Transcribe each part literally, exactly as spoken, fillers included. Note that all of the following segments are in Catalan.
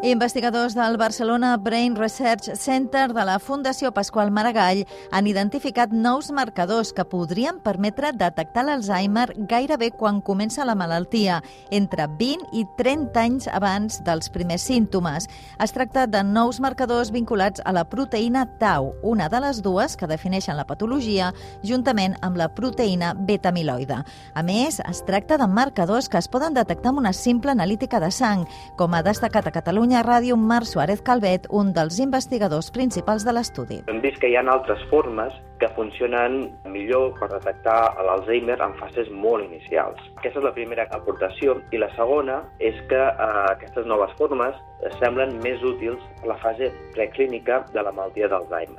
Investigadors del Barcelona Brain Research Center de la Fundació Pasqual Maragall han identificat nous marcadors que podrien permetre detectar l'Alzheimer gairebé quan comença la malaltia, entre vint i trenta anys abans dels primers símptomes. Es tracta de nous marcadors vinculats a la proteïna tau, una de les dues que defineixen la patologia, juntament amb la proteïna beta-amiloide. A més, es tracta de marcadors que es poden detectar amb una simple analítica de sang, com ha destacat a Catalunya Ràdio Marc Suárez Calvet, un dels investigadors principals de l'estudi. Hem vist que hi ha altres formes que funcionen millor per detectar l'Alzheimer en fases molt inicials. Aquesta és la primera aportació, i la segona és que eh, aquestes noves formes semblen més útils a la fase preclínica de la malaltia d'Alzheimer.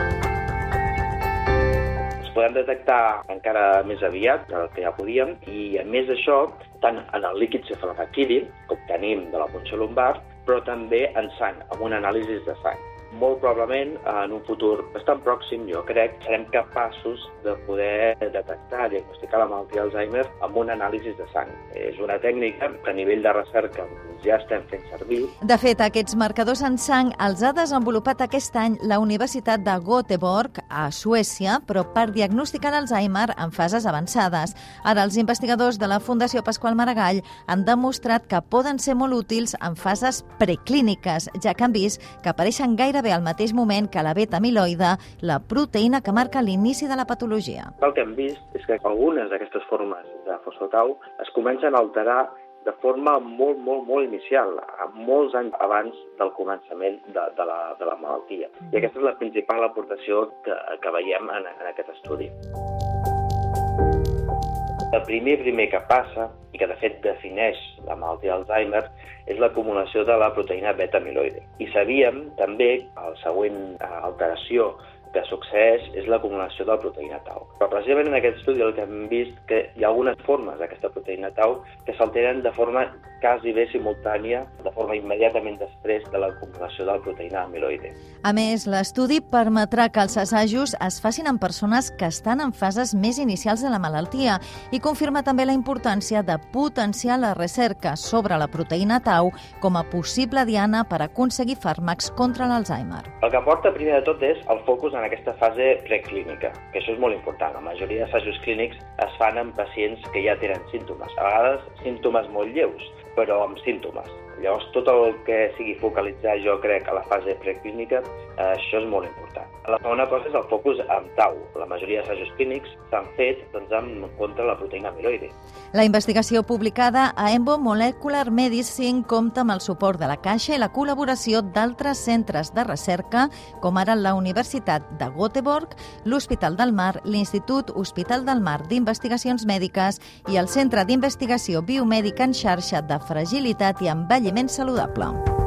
Es poden detectar encara més aviat del que ja podíem, i a més d'això, tant en el líquid cefalorraquidi, que obtenim de la punció lumbar, però també en sang, amb un anàlisi de sang. Molt probablement, en un futur bastant pròxim, jo crec, serem capaços de poder detectar, diagnosticar la malaltia d'Alzheimer amb un anàlisi de sang. És una tècnica que a nivell de recerca ja estem fent servir. De fet, aquests marcadors en sang els ha desenvolupat aquest any la Universitat de Göteborg, a Suècia, però per diagnosticar l'Alzheimer en fases avançades. Ara, els investigadors de la Fundació Pasqual Maragall han demostrat que poden ser molt útils en fases preclíniques, ja que han vist que apareixen gairebé al mateix moment que la beta-amiloide, la proteïna que marca l'inici de la patologia. El que hem vist és que algunes d'aquestes formes de fosfotau es comencen a alterar de forma molt, molt, molt inicial, molts anys abans del començament de, de, la, de la malaltia. I aquesta és la principal aportació que, que veiem en, en aquest estudi. El primer primer que passa, i que de fet defineix la malaltia d'Alzheimer, és l'acumulació de la proteïna beta-amiloide. I sabíem també que la següent alteració que succeeix és l'acumulació de la proteïna tau. Però precisament en aquest estudi el que hem vist que hi ha algunes formes d'aquesta proteïna tau que s'alteren de forma quasi bé simultània, de forma immediatament després de l'acumulació de la proteïna amiloide. A més, l'estudi permetrà que els assajos es facin en persones que estan en fases més inicials de la malaltia i confirma també la importància de potenciar la recerca sobre la proteïna tau com a possible diana per aconseguir fàrmacs contra l'Alzheimer. El que porta primer de tot és el focus en aquesta fase preclínica, que això és molt important. La majoria d'assajos clínics es fan en pacients que ja tenen símptomes, a vegades símptomes molt lleus, però amb símptomes. Llavors, tot el que sigui focalitzar, jo crec, a la fase preclínica, eh, això és molt important. La segona cosa és el focus amb tau. La majoria d'assajos clínics s'han fet doncs, en contra la proteïna amiloide. La investigació publicada a Embo Molecular Medicine compta amb el suport de la Caixa i la col·laboració d'altres centres de recerca, com ara la Universitat de Göteborg, l'Hospital del Mar, l'Institut Hospital del Mar d'Investigacions Mèdiques i el Centre d'Investigació Biomèdica en Xarxa de Fragilitat i Envelliment Saludable.